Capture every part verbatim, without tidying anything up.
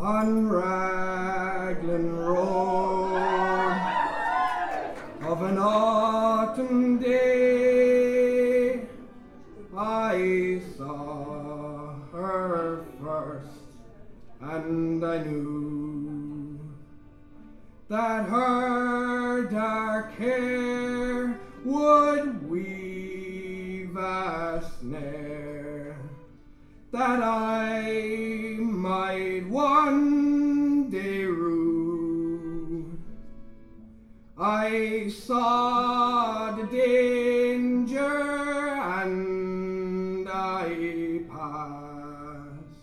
on Raglan Road of an autumn day. I saw her first, and I knew that her dark hair would weave a snare that I might one day rue. I saw the danger and I passed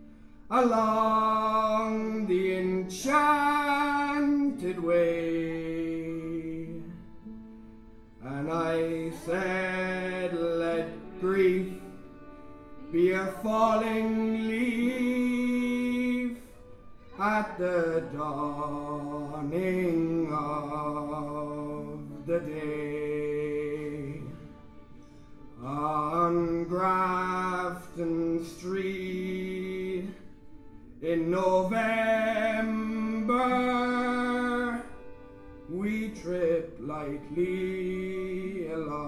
along the enchanted way, and I said, let grief be a falling leaf at the dawning of the day. On Grafton Street in November, we tripped lightly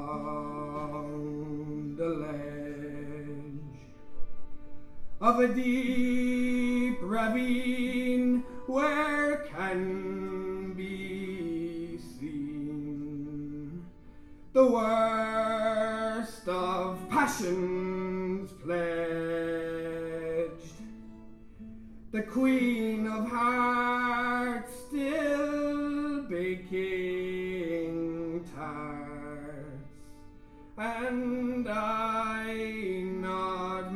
along the ledge of a deep ravine where can be seen the worst of passions pledged. The Queen of Hearts still baking tarts, and I not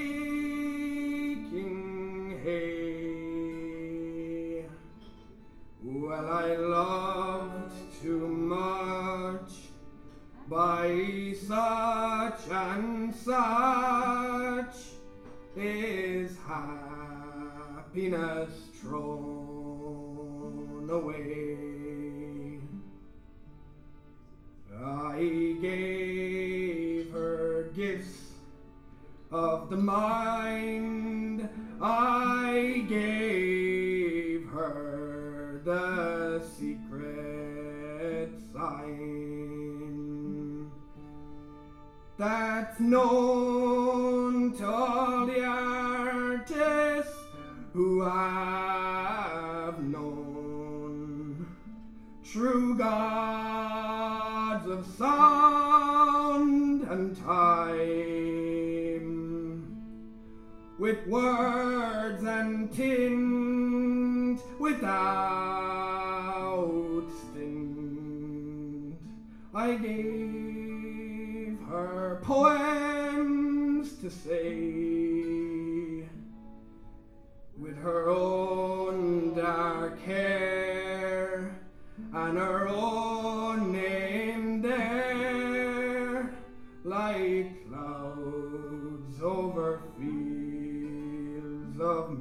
making hay. Well, I loved too much by such and such is happiness thrown away. I gave her gifts of the mind, I gave her the secret sign that's known to all the artists who have known true gods of sound and time, with words and tint without stint. I gave her poems to say, with her own dark hair and her own name there, like clouds over fields of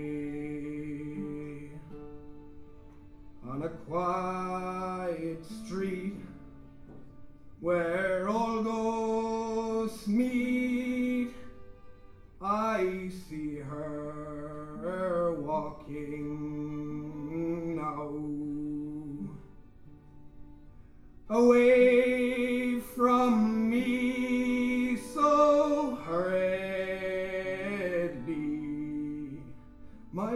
May. On a quiet street where all ghosts meet, I see her walking now, away from me so hurriedly. My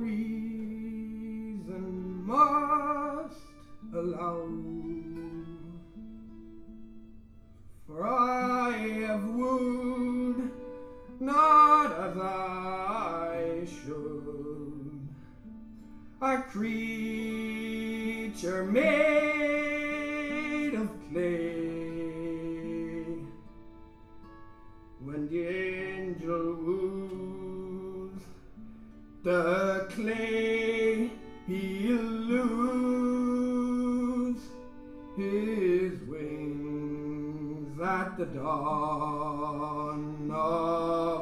reason must allow, for I have wooed not as I should, a creature made of clay. When the angel woos the clay, he'll lose his wings at the dawn of